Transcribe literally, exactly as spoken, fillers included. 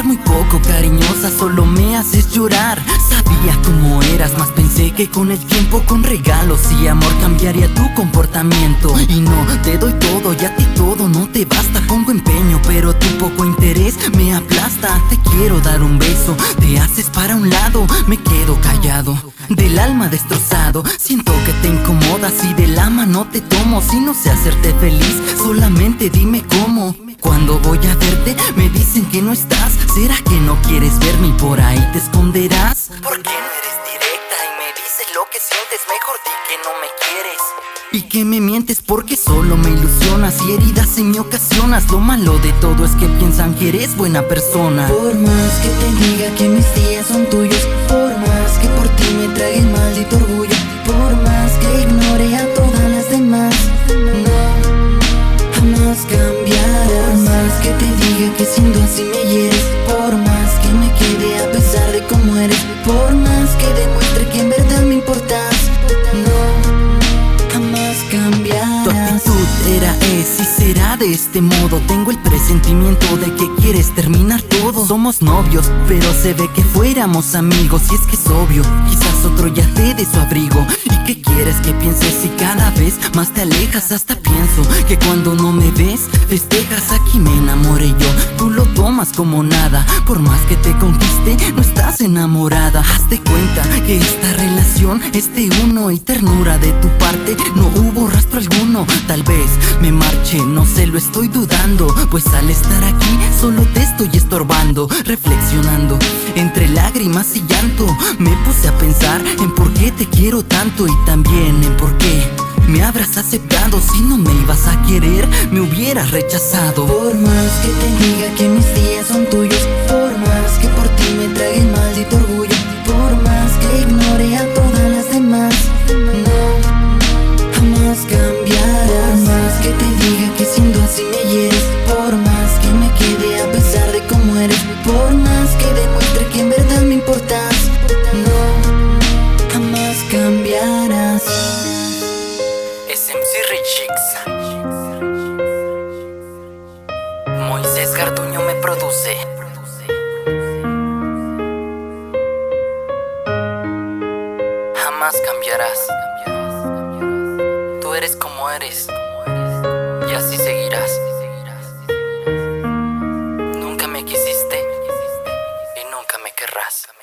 muy poco cariñosa, solo me haces llorar. Sabía cómo eras, más pensé que con el tiempo, con regalos y amor cambiaría tu comportamiento. Y no, te doy todo y a ti todo no te basta. Pongo empeño, pero tu poco interés me aplasta. Te quiero dar un beso, te haces para un lado, me quedo callado, del alma destrozado. Siento que te incomodas y de la mano te tomo. Si no sé hacerte feliz, solamente dime cómo. Cuando voy a verte me dicen que no estás. ¿Será que no quieres verme y por ahí te esconderás? ¿Por qué no eres directa y me dices lo que sientes? Mejor di que no me quieres y que me mientes, porque solo me ilusionas y heridas en mí ocasionas. Lo malo de todo es que piensan que eres buena persona. Por más que te diga que mis días son tuyos, por más que por ti me trague el maldito orgullo, por más que ignore a todas las demás, no, jamás cambiarás. Por más que te diga que siendo así me hieres, por más que me quede a pesar de cómo eres, por más que demuestre que en verdad me importas, no, jamás cambiarás. Tu actitud era, es y será de este modo. Tengo el presentimiento de que quieres terminar todo. Somos novios, pero se ve que fuéramos amigos. Y es que es obvio, quizás otro ya te dé su abrigo. ¿Y qué quieres que pienses si cada vez más te alejas? Hasta pienso que cuando no me ves, festejas. Aquí me enamoré yo, tú lo tomas como nada. Por más que te conquiste, no estás enamorada. Hazte cuenta que esta relación es de uno y ternura de tu parte no hubo rastro alguno. Tal vez me marche, no sé, lo estoy dudando, pues al estar aquí solo te estoy estorbando. Reflexionando entre lágrimas y llanto, me puse a pensar en por qué te quiero tanto y también en por qué me habrás aceptado. Si no me ibas a querer, me hubieras rechazado. Por más que te diga que mis días son tuyos, por más que por ti me trague el maldito orgullo, por más que ignore a todas las demás, no, jamás cambiarás. Por más que te diga que siendo así me hieres, por más que me quede a pesar de cómo eres, por más que demuestre que en verdad me importas, no, jamás cambiarás. Es M C Richix. Moisés Garduño me produce. Jamás cambiarás. Tú eres como eres y así seguirás. Nunca me quisiste y nunca me querrás.